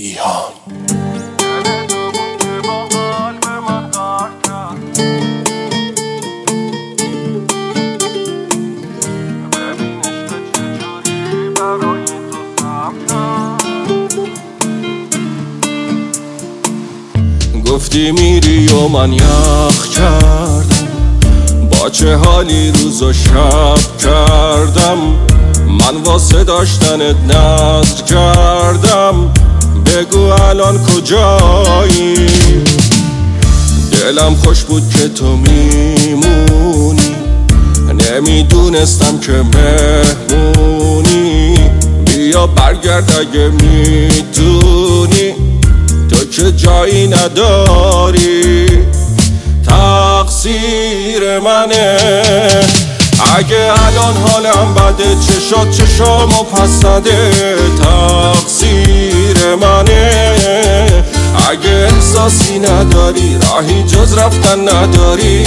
ایهان. گفتی میری و من یخ کردم، با چه حالی روز و شب کردم. من واسه داشتنت نذر کردم، بگو الان کجایی. دلم خوش بود که تو میمونی، نمیدونستم که مهمونی. بیا برگرد اگه میتونی، تو که جایی نداری. تقصیر منه اگه الان حالم بده، چشامو پس نده. تقصیر منه اگه احساسی نداری، راهی جز رفتن نداری.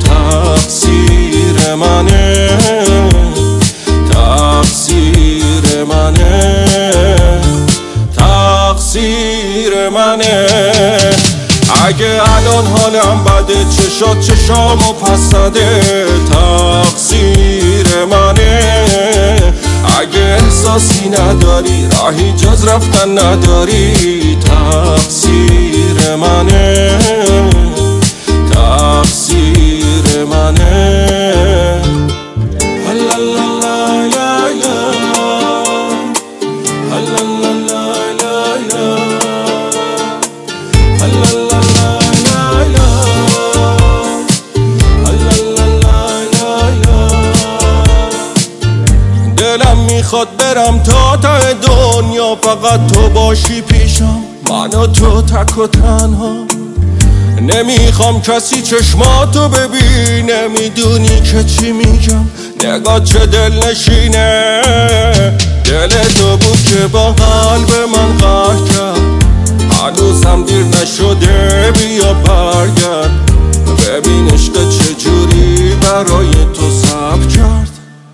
تقصیر منه، تقصیر منه، تقصیر منه اگه الان حالم بده، چشامو پس نده. تقصیر منه اگه احساسی نداری، راهی جز رفتن نداری. تقصیر منه، تقصیر منه. دلم میخواد برم تا ته دنیا، فقط تو باشی پیشم، من و تو تک و تنها. نمیخوام کسی چشماتو ببینه، میدونی که چی میگم، نگاه چه دل نشینه. دل تو بود که با قلب من قهر کرد، هنوزم دیر نشده، بیا برگرد. ببین عشق چجوری برای تو صبر کرد.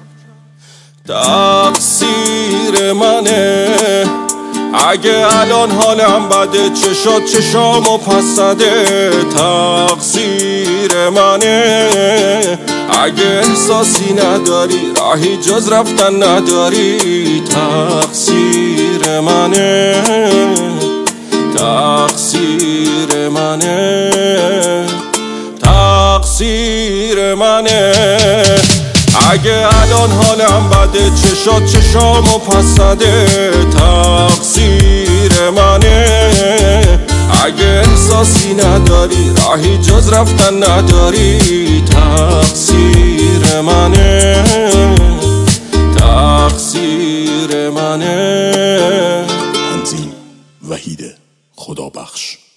تقصیر منه اگه الان حالم بده، چشامو پس نده. تقصیر منه اگه احساسی نداری، راهی جز رفتن نداری. تقصیر منه، تقصیر منه، تقصیر منه اگه الان حالم بده، چشامو پس نده. تقصیر منه اگه احساسی نداری، راهی جز رفتن نداری. تقصیر منه، تقصیر منه. تنظیم وحید خدابخش.